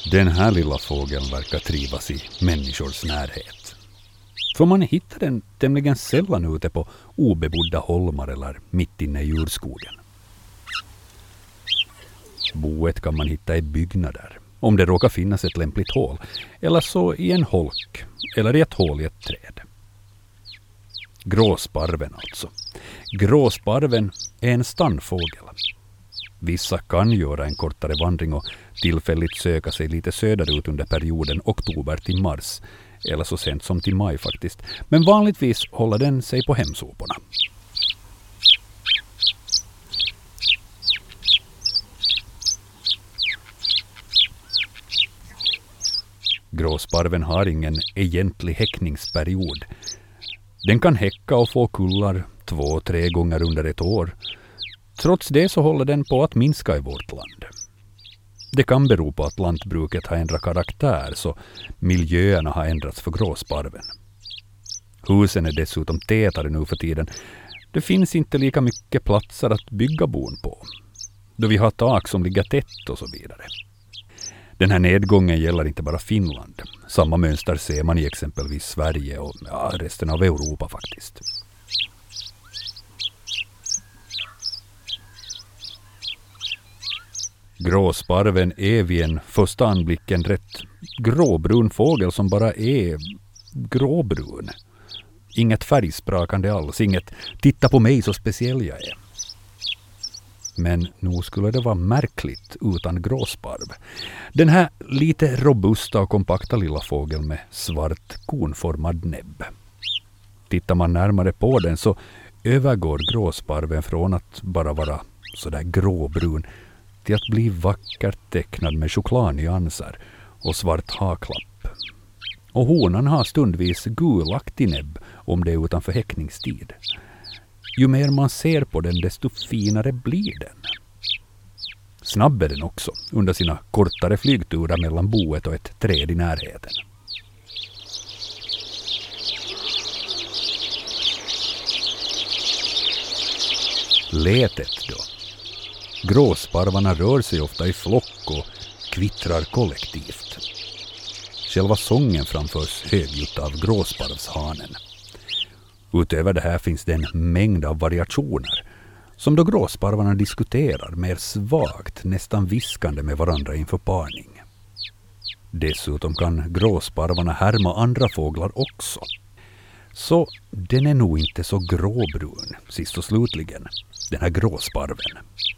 Den här lilla fågeln verkar trivas i människors närhet. För man hittar den tämligen sällan ute på obebodda holmar eller mitt inne i urskogen. Boet kan man hitta i byggnader, om det råkar finnas ett lämpligt hål, eller så i en holk eller i ett hål i ett träd. Gråsparven alltså. Gråsparven är en stannfågel. Vissa kan göra en kortare vandring och tillfälligt söka sig lite söderut under perioden oktober till mars, eller så sent som till maj faktiskt. Men vanligtvis håller den sig på hemsoporna. Gråsparven har ingen egentlig häckningsperiod. Den kan häcka och få kullar 2-3 gånger under ett år. Trots det så håller den på att minska i vårt land. Det kan bero på att lantbruket har ändrat karaktär, så miljöerna har ändrats för gråsparven. Husen är dessutom tätare nu för tiden. Det finns inte lika mycket platser att bygga bon på, då vi har tak som ligger tätt och så vidare. Den här nedgången gäller inte bara Finland. Samma mönster ser man i exempelvis Sverige och resten av Europa faktiskt. Gråsparven är vid en första anblick en rätt gråbrun fågel som bara är gråbrun. Inget färgsprakande alls, inget titta på mig så speciell jag är. Men nog skulle det vara märkligt utan gråsparv. Den här lite robusta och kompakta lilla fågeln med svart konformad näbb. Tittar man närmare på den så övergår gråsparven från att bara vara sådär gråbrun till att bli vackert tecknad med chokladnyanser och svart haklapp. Och honan har stundvis gulaktig näbb om det är utanför häckningstid. Ju mer man ser på den desto finare blir den. Snabb är den också under sina kortare flygturer mellan boet och ett träd i närheten. Letet då. Gråsparvarna rör sig ofta i flock och kvittrar kollektivt. Själva sången framförs högljutt av gråsparvshanen. Utöver det här finns det en mängd av variationer som då gråsparvarna diskuterar mer svagt, nästan viskande med varandra inför parning. Dessutom kan gråsparvarna härma andra fåglar också. Så den är nog inte så gråbrun, sist och slutligen, den här gråsparven.